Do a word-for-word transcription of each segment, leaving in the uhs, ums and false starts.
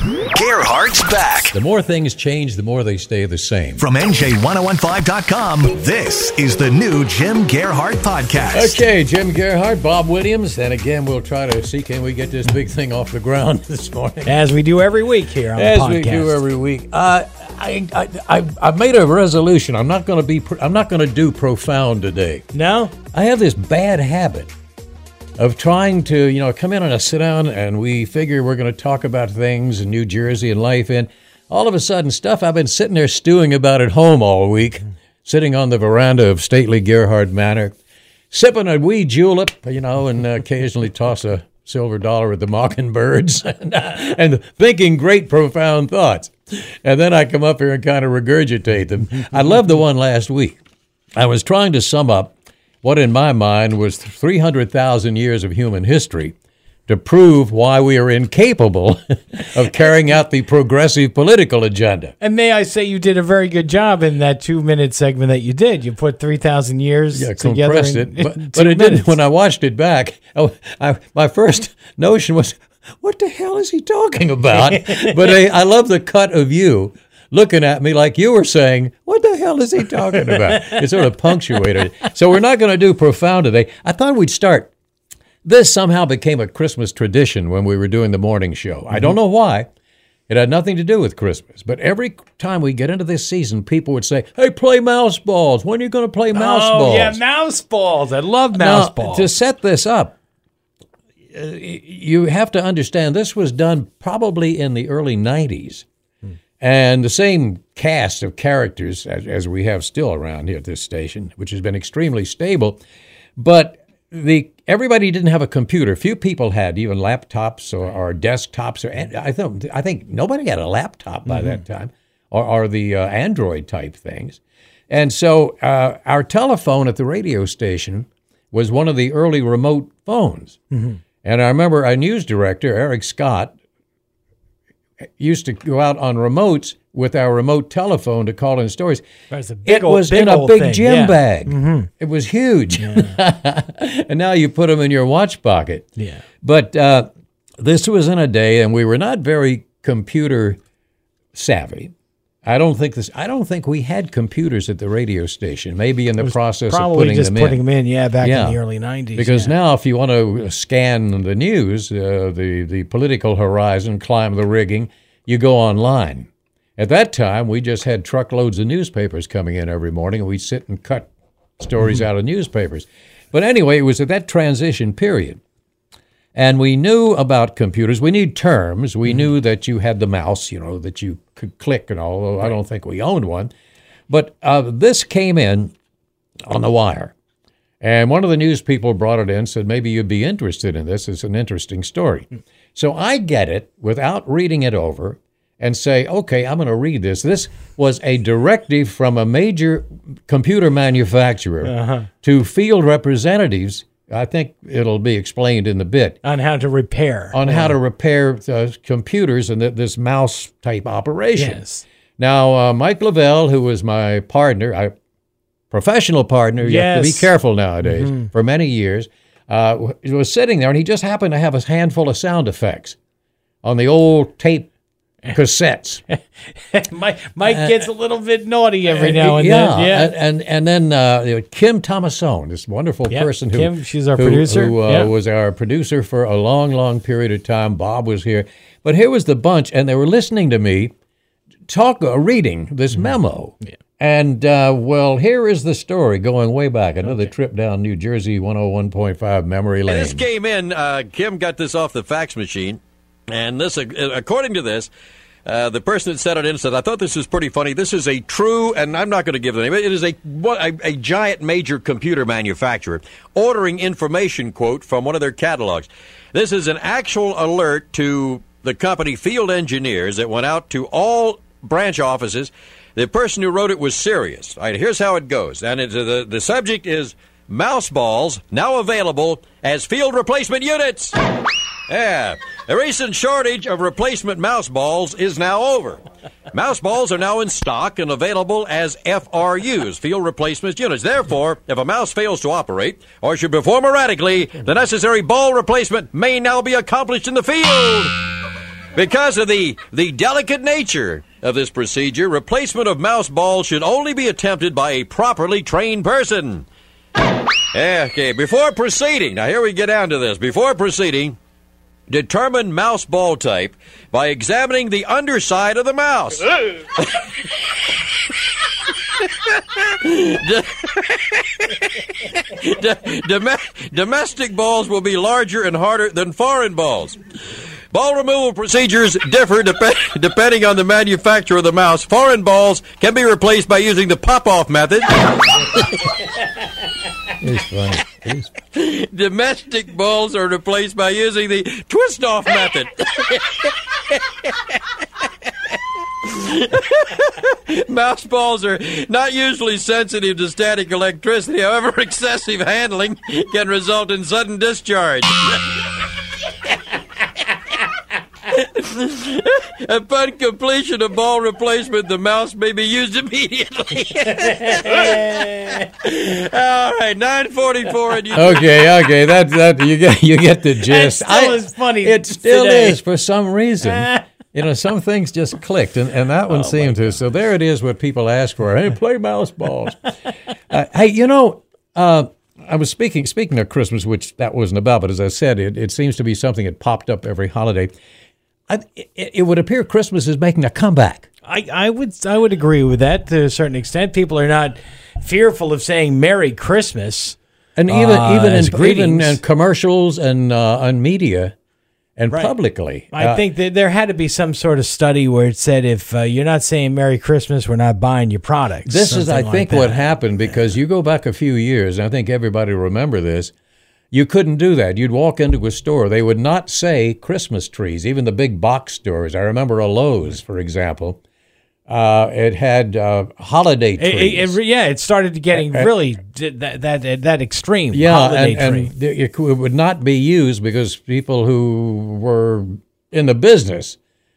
Gerhardt's back. The more things change, the more they stay the same. From N J ten fifteen dot com, this is the new Jim Gerhardt Podcast. Okay, Jim Gerhardt, Bob Williams, and again, we'll try to see can we get this big thing off the ground this morning. As we do every week here on As the podcast. we do every week. Uh, I, I, I, I've made a resolution. I'm not going to be. I'm not going to do profound today. No? I have this bad habit of trying to, you know, come in and I sit down and we figure we're going to talk about things in New Jersey and life, and all of a sudden stuff I've been sitting there stewing about at home all week, sitting on the veranda of stately Gerhardt Manor, sipping a wee julep, you know, and uh, occasionally toss a silver dollar at the mockingbirds and, uh, and thinking great profound thoughts. And then I come up here and kind of regurgitate them. I love the one last week. I was trying to sum up what in my mind was three hundred thousand years of human history to prove why we are incapable of carrying out the progressive political agenda. And may I say you did a very good job in that two-minute segment that you did. You put three thousand years yeah, together compressed in, it. But, in but it minutes. didn't. When I watched it back, I, I, my first notion was, what the hell is he talking about? But I, I love the cut of you looking at me like you were saying, what the hell is he talking about? It sort of punctuated it. So we're not going to do profound today. I thought we'd start. This somehow became a Christmas tradition when we were doing the morning show. Mm-hmm. I don't know why. It had nothing to do with Christmas. But every time we get into this season, people would say, hey, play mouse balls. When are you going to play mouse oh, balls? Oh, yeah, mouse balls. I love mouse now, balls. To set this up, uh, you have to understand this was done probably in the early nineties. And the same cast of characters as, as we have still around here at this station, which has been extremely stable. But the everybody didn't have a computer. Few people had even laptops or, or desktops. Or I think I think nobody had a laptop by mm-hmm. that time, or, or the uh, Android type things. And so uh, our telephone at the radio station was one of the early remote phones. Mm-hmm. And I remember our news director, Eric Scott, used to go out on remotes with our remote telephone to call in stories. It, big it old, was big in a big thing. gym yeah. bag. Mm-hmm. It was huge. Yeah. And now you put them in your watch pocket. Yeah. But uh, this was in a day, and we were not very computer savvy. I don't think this. I don't think we had computers at the radio station. Maybe in the process of putting just them putting in. them in. Yeah, back yeah. in the early nineties. Because yeah. now, if you want to scan the news, uh, the the political horizon, climb the rigging, you go online. At that time, we just had truckloads of newspapers coming in every morning, and we'd sit and cut stories mm-hmm. out of newspapers. But anyway, it was at that transition period. And we knew about computers. We knew terms. We mm-hmm. knew that you had the mouse, you know, that you could click and all, although right. I don't think we owned one. But uh, this came in on the wire. And one of the news people brought it in, said, maybe you'd be interested in this. It's an interesting story. Mm-hmm. So I get it without reading it over and say, okay, I'm going to read this. This was a directive from a major computer manufacturer uh-huh. to field representatives. I think it'll be explained in the bit. On how to repair. On yeah. how to repair uh, computers and th- this mouse-type operation. Yes. Now, uh, Mike Lavelle, who was my partner, I, professional partner, you yes. have to be careful nowadays, mm-hmm. for many years, uh, was sitting there, and he just happened to have a handful of sound effects on the old tape cassettes. Mike, Mike gets a little bit naughty every now and yeah, then. Yeah, and and, and then uh, Kim Thomasone, this wonderful yep. person who Kim, she's our who, producer, who uh, yep. was our producer for a long, long period of time. Bob was here, but here was the bunch, and they were listening to me talk, uh, reading this mm-hmm. memo. Yeah. And, uh, well, here is the story going way back. Another okay. trip down New Jersey one oh one point five memory lane. And this came in, uh, Kim got this off the fax machine. And this, according to this, uh, the person that sent it in said, I thought this was pretty funny. This is a true, and I'm not going to give the name, it is a, a, a giant major computer manufacturer ordering information, quote, from one of their catalogs. This is an actual alert to the company field engineers that went out to all branch offices. The person who wrote it was serious. All right, here's how it goes. And it's, uh, the, the subject is mouse balls now available as field replacement units. Yeah. The recent shortage of replacement mouse balls is now over. Mouse balls are now in stock and available as F R Us, field replacement units. Therefore, if a mouse fails to operate or should perform erratically, the necessary ball replacement may now be accomplished in the field. Because of the, the delicate nature of this procedure, replacement of mouse balls should only be attempted by a properly trained person. Yeah, okay, before proceeding, now here we get down to this. Before proceeding, determine mouse ball type by examining the underside of the mouse. D- dom- domestic balls will be larger and harder than foreign balls. Ball removal procedures differ dep- depending on the manufacturer of the mouse. Foreign balls can be replaced by using the pop-off method. It's funny. It's... Domestic balls are replaced by using the twist-off method. Mouse balls are not usually sensitive to static electricity. However, excessive handling can result in sudden discharge. Upon completion of ball replacement, the mouse may be used immediately. All right, nine forty-four. And you Okay, okay, that that you get you get the gist. That still is funny It still today. is for some reason. You know, some things just clicked, and, and that one Oh, seemed to. So there it is, what people ask for. Hey, play mouse balls. uh, hey, you know, uh, I was speaking speaking of Christmas, which that wasn't about, but as I said, it, it seems to be something that popped up every holiday. I, it, it would appear Christmas is making a comeback. I, I would I would agree with that to a certain extent. People are not fearful of saying Merry Christmas. And even Uh, even as in, even greetings. in commercials and uh, on media and Right. publicly. I uh, think that there had to be some sort of study where it said if uh, you're not saying Merry Christmas, we're not buying your products. This is, I Something think, like what that. happened, because you go back a few years, and I think everybody will remember this. You couldn't do that. You'd walk into a store. They would not say Christmas trees, even the big box stores. I remember a Lowe's, for example. Uh, it had uh, holiday It- trees. it- it- yeah, it started getting really d- that that that extreme. yeah, holiday and, tree. and it it would not be used because people who were in the business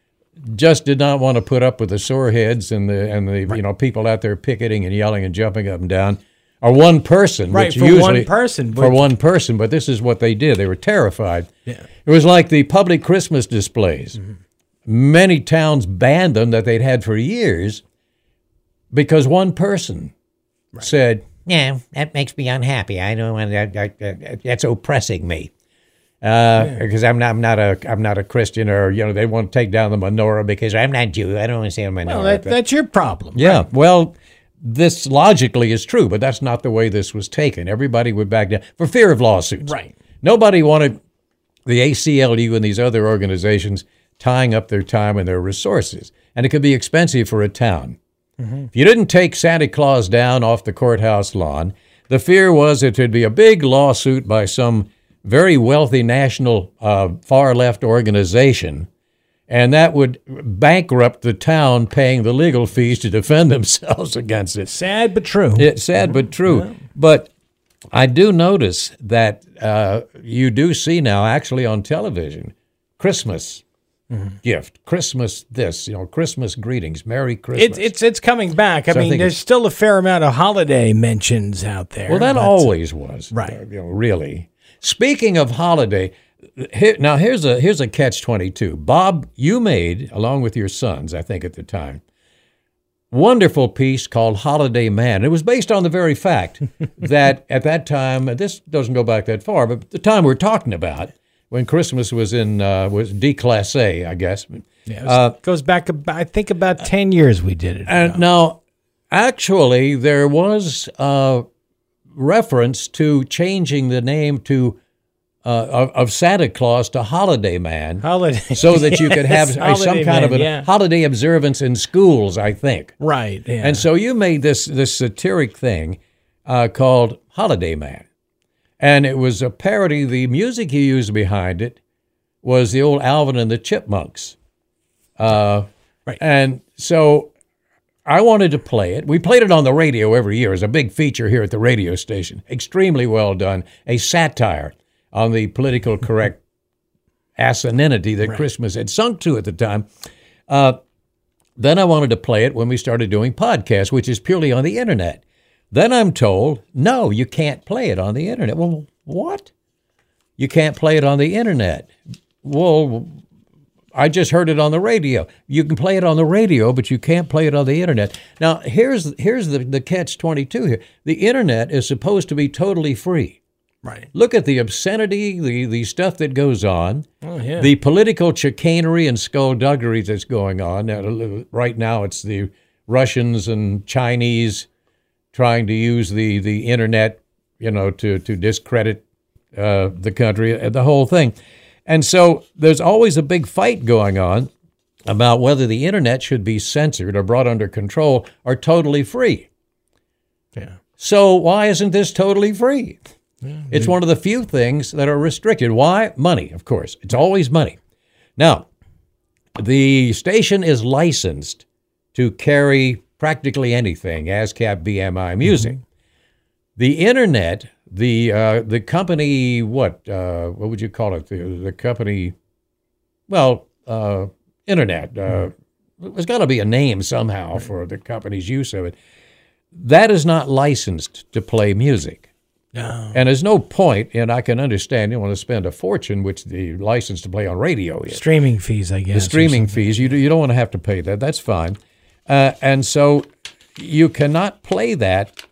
just did not want to put up with the sore heads and the and the you know people out there picketing and yelling and jumping up and down, or one person, Right, which for usually, one person, for but- one person. But this is what they did; they were terrified. Yeah. It was like the public Christmas displays. Mm-hmm. Many towns banned them that they'd had for years because one person said, "Yeah, that makes me unhappy. I don't want that. that- that- That's oppressing me." Because I'm not, I'm not a, I'm not a Christian, or you know, they want to take down the menorah because I'm not Jew. I don't want to say a menorah. Well, that, that's your problem. yeah, well, this logically is true, but that's not the way this was taken. Everybody would back down for fear of lawsuits. Right. Nobody wanted the A C L U and these other organizations tying up their time and their resources, and it could be expensive for a town. If you didn't take Santa Claus down off the courthouse lawn, the fear was that there'd be a big lawsuit by some very wealthy national uh, far-left organization, and that would bankrupt the town paying the legal fees to defend themselves against it. Sad but true. It's sad but true. But I do notice that uh, you do see now, actually on television, Christmas gift, Christmas this, you know, Christmas greetings, Merry Christmas. It's it's it's coming back. I So I mean, think there's it's- still a fair amount of holiday mentions out there. Well, that but- always was, Right. uh, you know, really. Speaking of holiday, here, now here's a here's a catch twenty-two. Bob, you made, along with your sons, I think at the time, wonderful piece called Holiday Man. It was based on the very fact that at that time, and this doesn't go back that far, but the time we're talking about, when Christmas was in uh, was déclassé, I guess. Yeah, it was- goes back about, I think about ten years we did it. And now, actually, there was a reference to changing the name to uh, of, of Santa Claus to Holiday Man, Holiday. so that you could have Yes, a- some Holiday kind of Man, a yeah. holiday observance in schools, I think. Right. Yeah. And so you made this this satiric thing uh, called Holiday Man, and it was a parody. The music you used behind it was the old Alvin and the Chipmunks. Uh, Right. And so I wanted to play it. We played it on the radio every year as a big feature here at the radio station. Extremely well done. A satire on the political correct asininity that Christmas had sunk to at the time. Uh, then I wanted to play it when we started doing podcasts, which is purely on the internet. Then I'm told, no, you can't play it on the internet. Well, what? You can't play it on the internet. Well, I just heard it on the radio. You can play it on the radio, but you can't play it on the internet. Now, here's here's the, the catch twenty-two here. The internet is supposed to be totally free. Right. Look at the obscenity, the, the stuff that goes on, oh, yeah. the political chicanery and skullduggery that's going on. Now, right now, it's the Russians and Chinese trying to use the, the internet, you know, to, to discredit uh, the country, the whole thing. And so there's always a big fight going on about whether the internet should be censored or brought under control or totally free. Yeah. So why isn't this totally free? It's one of the few things that are restricted. Why? Money, of course. It's always money. Now, the station is licensed to carry practically anything, ASCAP, B M I music. Mm-hmm. The internet, the uh, the company, what uh, what would you call it? The, the company, well, uh, internet. Uh, there's got to be a name somehow for the company's use of it. That is not licensed to play music. No. And there's no point, and I can understand you want to spend a fortune, which the license to play on radio is. Streaming fees, I guess. The streaming fees, you, do, you don't want to have to pay that. That's fine. Uh, and so you cannot play that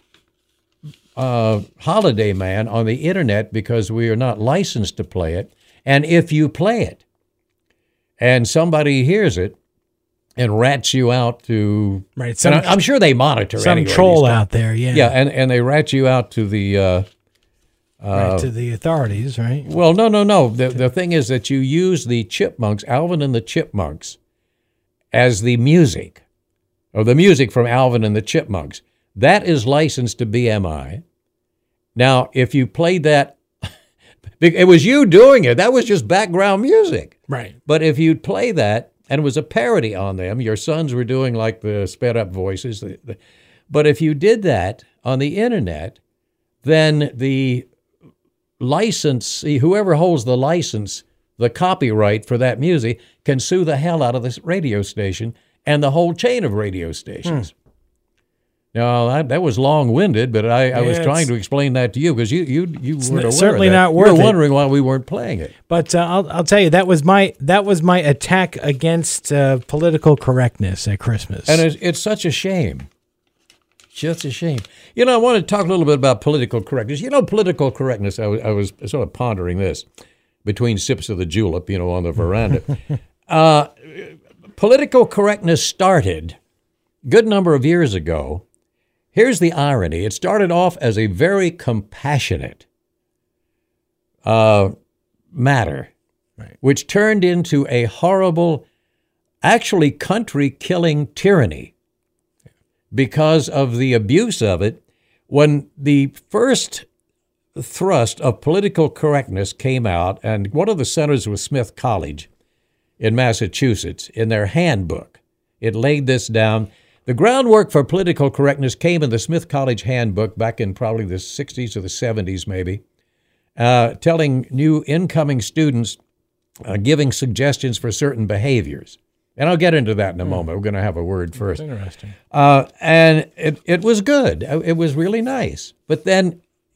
uh, Holiday Man on the internet because we are not licensed to play it. And if you play it and somebody hears it and rats you out to, right? Some, I'm sure they monitor some anyway, troll out there, yeah, yeah, and, and they rat you out to the uh, uh, right, to the authorities, right? Well, no, no, no. The the thing is that you use the Chipmunks, Alvin and the Chipmunks, as the music, or the music from Alvin and the Chipmunks. That is licensed to B M I. Now, if you played that, it was you doing it. That was just background music, right? But if you'd play that. And it was a parody on them. Your sons were doing like the sped up voices. The, the, but if you did that on the internet, then the license, whoever holds the license, the copyright for that music, can sue the hell out of this radio station and the whole chain of radio stations. Hmm. Now, that, that was long-winded, but I, I yeah, was trying to explain that to you because you you you weren't aware certainly of that. not worth you were it. wondering why we weren't playing it. But uh, I'll I'll tell you that was my that was my attack against uh, political correctness at Christmas. And it's, it's such a shame. Just a shame. You know, I want to talk a little bit about political correctness. You know, political correctness, I was, I was sort of pondering this between sips of the julep, you know, on the veranda. uh, political correctness started a good number of years ago. Here's the irony. It started off as a very compassionate uh, matter, right, which turned into a horrible, actually country-killing tyranny because of the abuse of it. When the first thrust of political correctness came out, and one of the centers was Smith College in Massachusetts, in their handbook, it laid this down. The groundwork for political correctness came in the Smith College handbook back in probably the sixties or the seventies maybe, uh, telling new incoming students, uh, giving suggestions for certain behaviors. And I'll get into that in a mm. moment. We're going to have a word first. That's interesting. Uh, and it, it was good. It was really nice. But then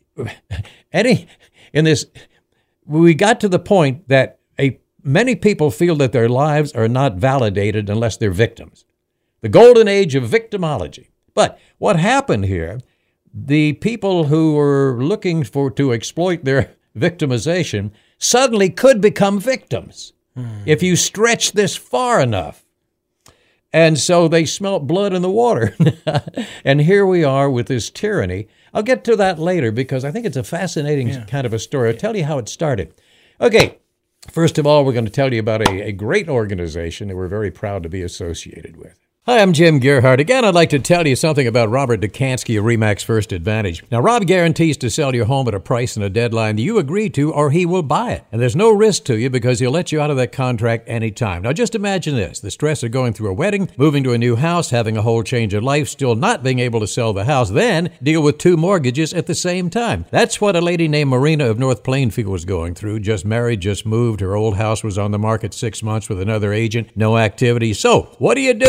any in this, we got to the point that a many people feel that their lives are not validated unless they're victims. The golden age of victimology. But what happened here, the people who were looking for to exploit their victimization suddenly could become victims hmm. if you stretch this far enough. And so they smelt blood in the water. And here we are with this tyranny. I'll get to that later because I think it's a fascinating yeah. kind of a story. I'll tell you how it started. Okay, first of all, we're going to tell you about a, a great organization that we're very proud to be associated with. Hi, I'm Jim Gerhardt. Again, I'd like to tell you something about Robert Dukansky of RE/MAX First Advantage. Now, Rob guarantees to sell your home at a price and a deadline that you agree to, or he will buy it. And there's no risk to you because he'll let you out of that contract anytime. Now, just imagine this. The stress of going through a wedding, moving to a new house, having a whole change of life, still not being able to sell the house, then deal with two mortgages at the same time. That's what a lady named Marina of North Plainfield was going through. Just married, just moved. Her old house was on the market six months with another agent. No activity. So, what do you do? Well,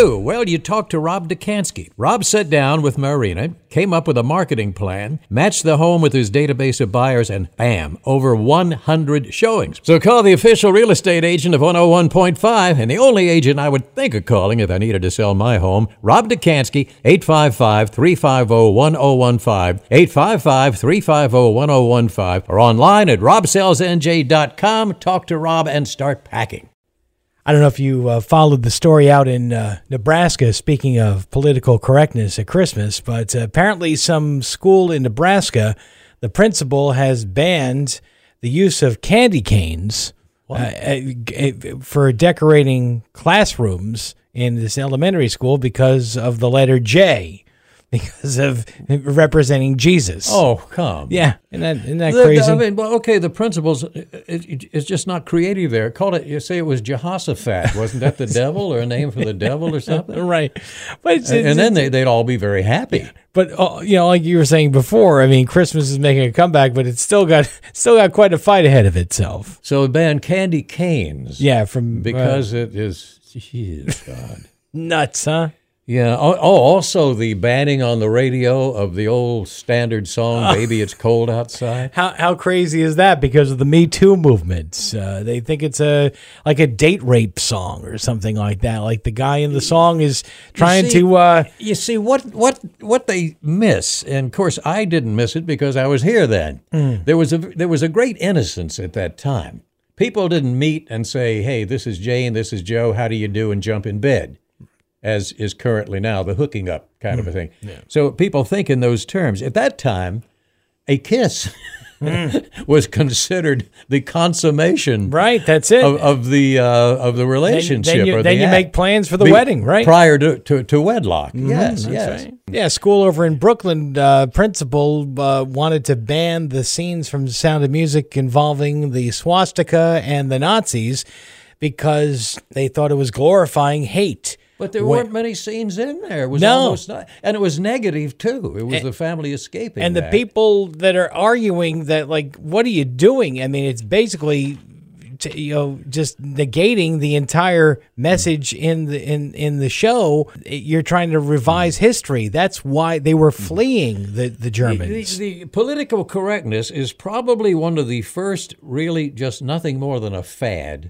would you talk to Rob Dekanski? Rob sat down with Marina, came up with a marketing plan, matched the home with his database of buyers, and bam, over one hundred showings. So call the official real estate agent of one oh one point five, and the only agent I would think of calling if I needed to sell my home, Rob Dekanski, eight five five, three five zero, one zero one five, eight five five, three five zero, one zero one five, or online at rob sells n j dot com. Talk to Rob and start packing. I don't know if you uh, followed the story out in uh, Nebraska, speaking of political correctness at Christmas, but uh, apparently some school in Nebraska, the principal has banned the use of candy canes uh, for decorating classrooms in this elementary school because of the letter J. Because of representing Jesus. Oh, come. Yeah, isn't that, isn't that The- crazy? I mean, well, okay, the principles, it, it, it's just not creative there. Call it, you say it was Jehoshaphat. Wasn't that the devil or a name for the devil or something? Right. But it's, And, it's, and then they, they'd all be very happy. But uh, you know, like you were saying before, I mean, Christmas is making a comeback, but it's still got still got quite a fight ahead of itself. So it banned candy canes. Yeah, from Because uh, it is, geez, God. nuts, huh? Yeah. Oh, oh, also the banning on the radio of the old standard song, Baby, It's Cold Outside. How how crazy is that? Because of the Me Too movement, uh, they think it's a like a date rape song or something like that. Like the guy in the song is trying see- to. Uh, You see, what what what they miss, and of course I didn't miss it because I was here then. Mm. There was a there was a great innocence at that time. People didn't meet and say, "Hey, this is Jane, this is Joe. How do you do?" and jump in bed, as is currently now the hooking up kind of a thing. So people think in those terms. At that time, a kiss was considered the consummation right, that's it. of, of the uh, of the then relationship. then you, or then the you act. make plans for the Be- wedding, right? Prior to, to, to wedlock. Yes, That's yes. right. Yeah, school over in Brooklyn, uh, principal uh, wanted to ban the scenes from Sound of Music involving the swastika and the Nazis because they thought it was glorifying hate. But there When- weren't many scenes in there. It was No. almost not, and it was negative too. It was the family escaping. And the that. people that are arguing that, like, what are you doing? I mean, it's basically, t- you know, just negating the entire message in the in in the show. You're trying to revise history. That's why they were fleeing the the The, Germans. the political correctness is probably one of the first, really, just nothing more than a fad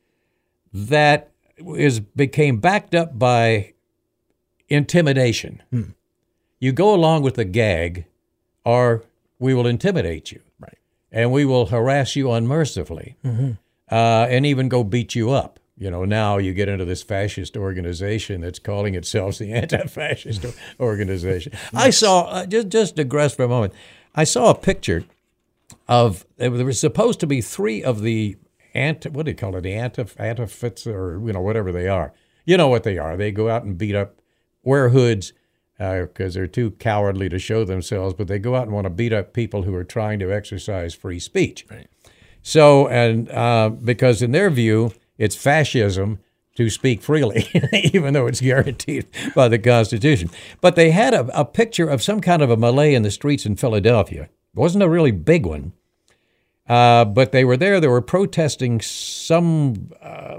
that is became backed up by intimidation. Hmm. You go along with the gag, or we will intimidate you, Right. and we will harass you unmercifully, Mm-hmm. uh, and even go beat you up. You know, now you get into this fascist organization that's calling itself the anti-fascist organization. I saw, uh, just just digress for a moment. I saw a picture of there were supposed to be three of the anti, what do you call it, the anti antifits or you know whatever they are. You know what they are. They go out and beat up, wear hoods because uh, they're too cowardly to show themselves, but they go out and want to beat up people who are trying to exercise free speech. Right. So, and uh, because in their view, it's fascism to speak freely, even though it's guaranteed by the Constitution. But they had a, a picture of some kind of a Malay in the streets in Philadelphia. It wasn't a really big one, uh, but they were there. They were protesting some uh,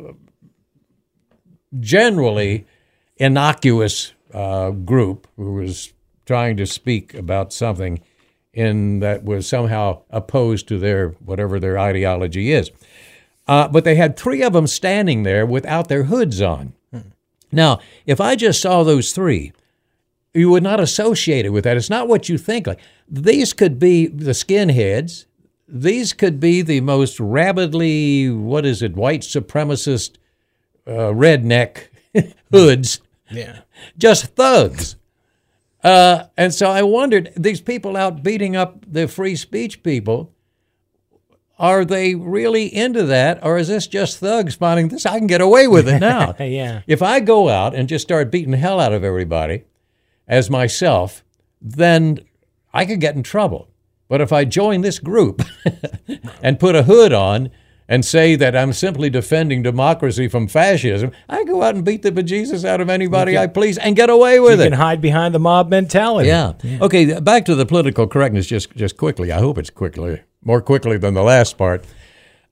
generally innocuous uh, group who was trying to speak about something in that was somehow opposed to their whatever their ideology is. Uh, but they had three of them standing there without their hoods on. Hmm. Now, if I just saw those three, you would not associate it with that. It's not what you think. Like these could be the skinheads. These could be the most rabidly, what is it, white supremacist uh, redneck hoods. Yeah. Just thugs. Uh, and so I wondered, these people out beating up the free speech people, are they really into that, or is this just thugs finding this? I can get away with it now. Yeah. If I go out and just start beating the hell out of everybody as myself, then I could get in trouble. But if I join this group and put a hood on and say that I'm simply defending democracy from fascism, I go out and beat the bejesus out of anybody I please and get away with You it. can hide behind the mob mentality. Yeah. Okay, back to the political correctness just just quickly. I hope it's quickly, more quickly than the last part.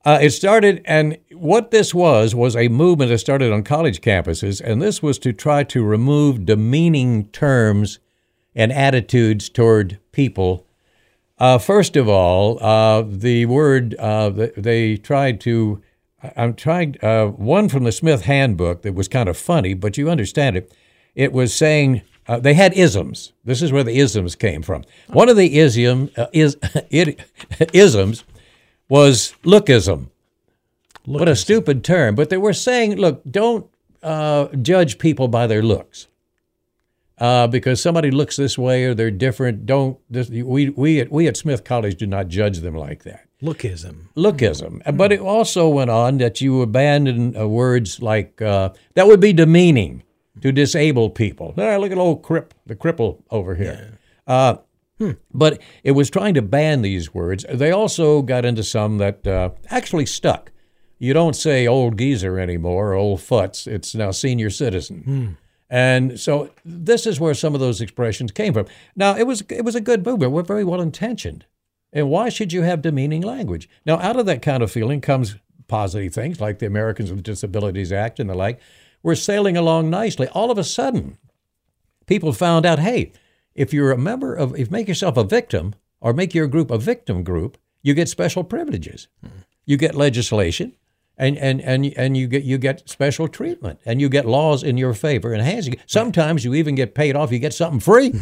Uh, it started, and what this was, was a movement that started on college campuses, and this was to try to remove demeaning terms and attitudes toward people. Uh, first of all, uh, the word, uh, they tried to, I'm trying, uh, one from the Smith Handbook that was kind of funny, but you understand it. It was saying, uh, they had isms. This is where the isms came from. One of the ism, uh, is, it, isms was lookism. Lookism. What a stupid term. But they were saying, look, don't uh, judge people by their looks. Uh, because somebody looks this way or they're different, don't, this, we, we, at, we at Smith College do not judge them like that. Lookism. Lookism. Mm-hmm. But it also went on that you abandon uh, words like, uh, that would be demeaning to disabled people. Ah, look at old crip, the cripple over here. Yeah. Uh, Hmm. But it was trying to ban these words. They also got into some that uh, actually stuck. You don't say old geezer anymore, or old futz. It's now senior citizen. Hmm. And so this is where some of those expressions came from. Now, it was it was a good movement. We're very well intentioned. And why should you have demeaning language? Now, out of that kind of feeling comes positive things like the Americans with Disabilities Act and the like. We're sailing along nicely. All of a sudden, people found out, hey, if you're a member of, if you make yourself a victim or make your group a victim group, you get special privileges. Hmm. You get legislation, and, and, and, and you get you get special treatment, and you get laws in your favor and hands. Sometimes you even get paid off. You get something free.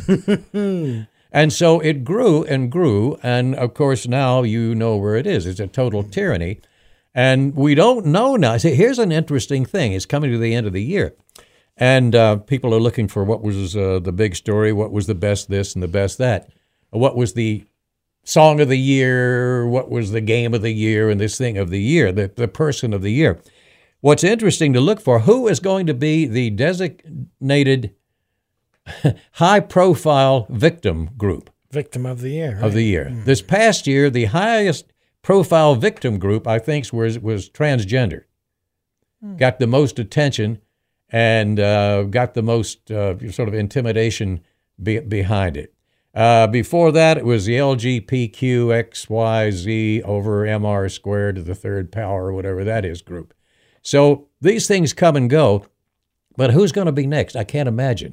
And so it grew and grew, and of course now you know where it is. It's a total tyranny, and we don't know now. See, here's an interesting thing. It's coming to the end of the year. And uh, people are looking for what was uh, the big story, what was the best this and the best that, what was the song of the year, what was the game of the year, and this thing of the year, the, the person of the year. What's interesting to look for, who is going to be the designated high-profile victim group? Victim of the year. Right? Of the year. Mm. This past year, the highest-profile victim group, I think, was, was transgender. Mm. Got the most attention and uh, got the most uh, sort of intimidation be- behind it. Uh, before that, it was the L G B T Q X Y Z over M R squared to the third power, or whatever that is, group. So these things come and go, but who's going to be next? I can't imagine.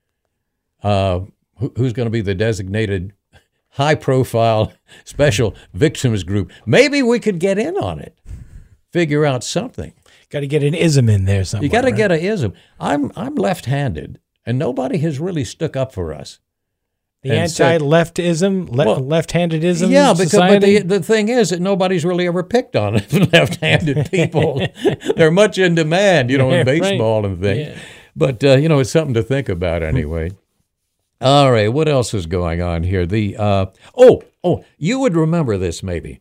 Uh, who, who's going to be the designated high-profile special victims group? Maybe we could get in on it, figure out something. Got to get an ism in there somewhere. You got to right? get an ism. I'm I'm left-handed, and nobody has really stuck up for us. The anti-leftism, le- well, left-handedism yeah, because society? but the, the thing is that nobody's really ever picked on left-handed people. They're much in demand, you know, in baseball right. and things. Yeah. But, uh, you know, it's something to think about anyway. All right, what else is going on here? The uh, Oh, oh, you would remember this maybe.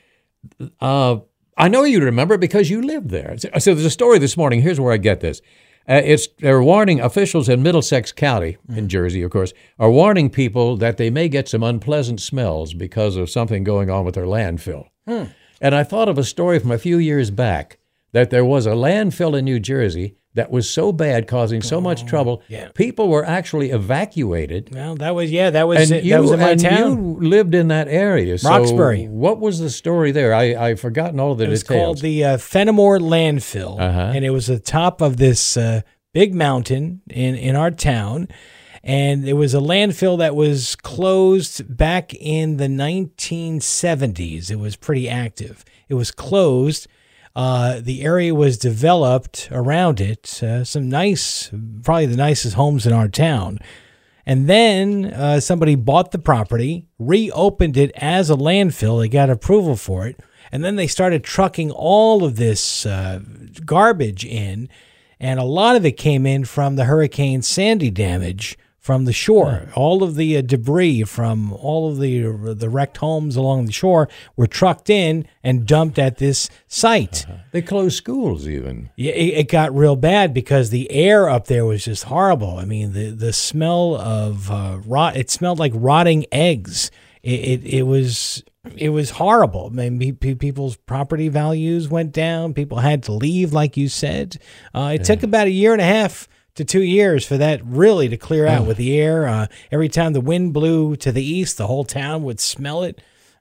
Uh I know you remember because you lived there. So there's a story this morning. Here's where I get this. Uh, it's they're warning officials in Middlesex County, in Jersey, of course, are warning people that they may get some unpleasant smells because of something going on with their landfill. Hmm. And I thought of a story from a few years back that there was a landfill in New Jersey that was so bad, causing so much trouble, yeah. people were actually evacuated. Well, that was, yeah, that was, and it, you, that was in my and town. you lived in that area. So Roxbury. What was the story there? I, I've forgotten all the it was details. called the uh, Fenimore Landfill, uh-huh. and it was the top of this uh, big mountain in, in our town. And it was a landfill that was closed back in the nineteen seventies. It was pretty active. It was closed. Uh, the area was developed around it. Uh, some nice, probably the nicest homes in our town. And then uh, somebody bought the property, reopened it as a landfill. They got approval for it. And then they started trucking all of this uh, garbage in. And a lot of it came in from the Hurricane Sandy damage from the shore. Yeah. All of the uh, debris from all of the uh, the wrecked homes along the shore were trucked in and dumped at this site. Uh-huh. They closed schools even. Yeah, it, it got real bad because the air up there was just horrible. I mean, the, the smell of uh, rot, it smelled like rotting eggs. It, it, it was... It was horrible. I mean, people's property values went down. People had to leave, like you said. Uh, it yeah. took about a year and a half to two years for that really to clear out oh. with the air. Uh, every time the wind blew to the east, the whole town would smell it.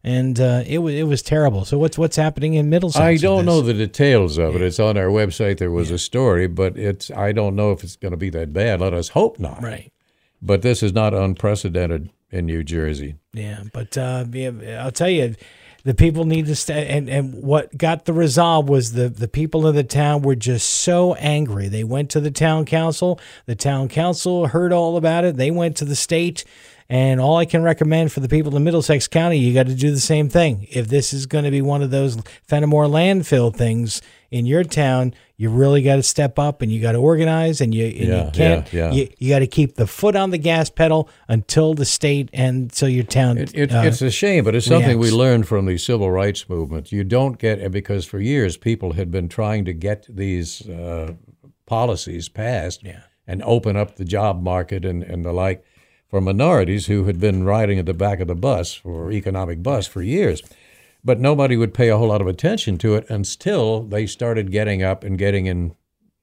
and uh, it was it was terrible. So what's what's happening in Middlesex? I with don't this? know the details of it. It's on our website. There was a story, but it's I don't know if it's going to be that bad. Let us hope not. Right. But this is not unprecedented in New Jersey. Yeah, but uh, yeah, I'll tell you, the people need to stay. And, and what got the resolve was the, the people of the town were just so angry. They went to the town council. The town council heard all about it. They went to the state. And all I can recommend for the people in Middlesex County, you got to do the same thing. If this is going to be one of those Fenimore landfill things in your town, you really got to step up and you got to organize, and you, and Yeah, you can't. yeah, yeah. You, you got to keep the foot on the gas pedal until the state and so your town. It, it, uh, it's a shame, but it's something we reacts. learned from the civil rights movement. You don't get, because for years people had been trying to get these uh, policies passed Yeah. and open up the job market and, and the like for minorities who had been riding at the back of the bus or economic bus for years. But nobody would pay a whole lot of attention to it until they started getting up and getting in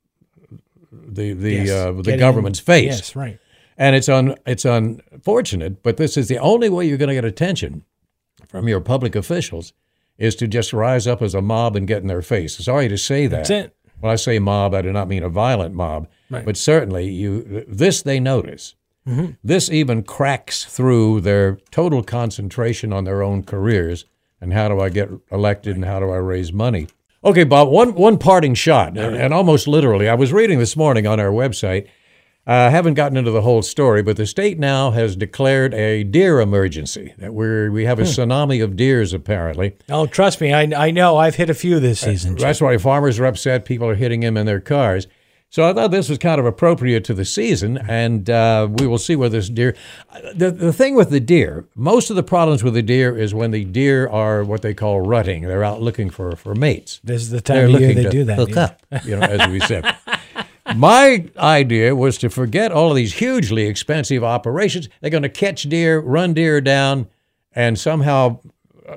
the the Yes, uh, the getting- government's face. Yes, right. And it's un, it's unfortunate, but this is the only way you're going to get attention from your public officials is to just rise up as a mob and get in their face. Sorry to say that. That's it. When I say mob, I do not mean a violent mob, Right. but certainly you this they notice. Mm-hmm. This even cracks through their total concentration on their own careers and how do I get elected and how do I raise money. Okay, Bob, one one parting shot, and, and almost literally. I was reading this morning on our website. I uh, haven't gotten into the whole story, but the state now has declared a deer emergency. That we're, we have a tsunami of deers, apparently. Oh, trust me, I I know. I've hit a few this season. That's why farmers are upset. People are hitting them in their cars. So I thought this was kind of appropriate to the season, and uh, we will see where this deer. The the thing with the deer, most of the problems with the deer is when the deer are what they call rutting. They're out looking for, for mates. This is the They're time of year looking they to do that. hook yeah. up, you know, as we said. My idea was to forget all of these hugely expensive operations. They're going to catch deer, run deer down, and somehow, uh,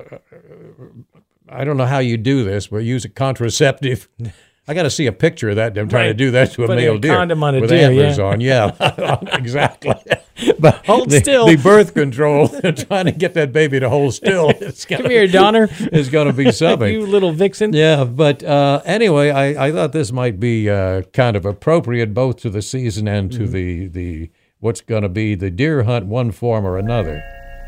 I don't know how you do this, but use a contraceptive. I got to see a picture of that. Them trying Right. to do that to a Putting male a deer condom on a with deer, antlers yeah. on. Yeah, exactly. But Hold the, still. The birth control, trying to get that baby to hold still. It's gonna, Come here, Donner. It's going to be something. You little vixen. Yeah, but uh, anyway, I, I thought this might be uh, kind of appropriate both to the season and to mm-hmm. the, the what's going to be the deer hunt, one form or another.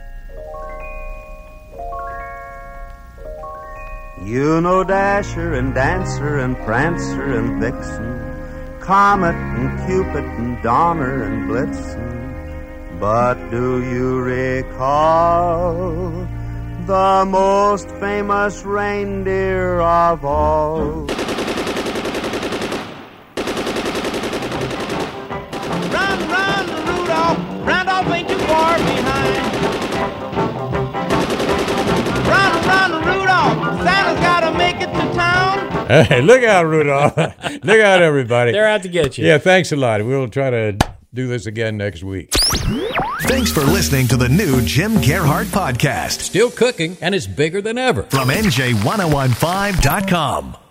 You know Dasher and Dancer and Prancer and Vixen, Comet and Cupid and Donner and Blitzen. But do you recall the most famous reindeer of all? Run, run, Rudolph, Randolph ain't too far behind. Run, run, Rudolph, Santa's gotta make it to town. Hey, look out, Rudolph. Look out, everybody. They're out to get you. Yeah, thanks a lot. We'll try to do this again next week. Thanks for listening to the new Jim Gerhardt Podcast Still cooking, and it's bigger than ever. from N J ten fifteen dot com.